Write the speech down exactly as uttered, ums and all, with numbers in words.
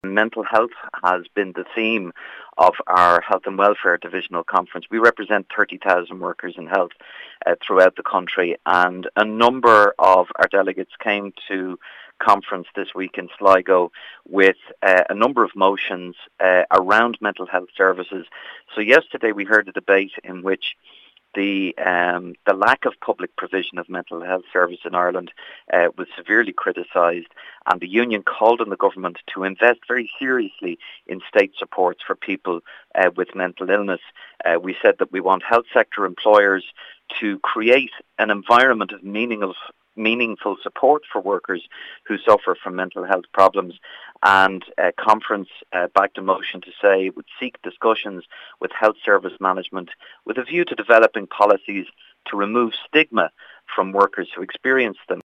Mental health has been the theme of our Health and Welfare Divisional Conference. We represent thirty thousand workers in health uh, throughout the country, and a number of our delegates came to conference this week in Sligo with uh, a number of motions uh, around mental health services. So yesterday we heard a debate in which The um, the lack of public provision of mental health service in Ireland uh, was severely criticised, and the union called on the government to invest very seriously in state supports for people uh, with mental illness. Uh, we said that we want health sector employers to create an environment of meaningless meaningful support for workers who suffer from mental health problems, and uh, conference uh, backed a motion to say it would seek discussions with health service management with a view to developing policies to remove stigma from workers who experience them.